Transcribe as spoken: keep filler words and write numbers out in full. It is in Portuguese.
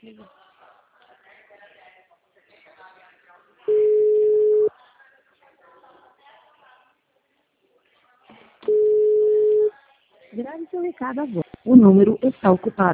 Grave seu recado agora. O número está ocupado.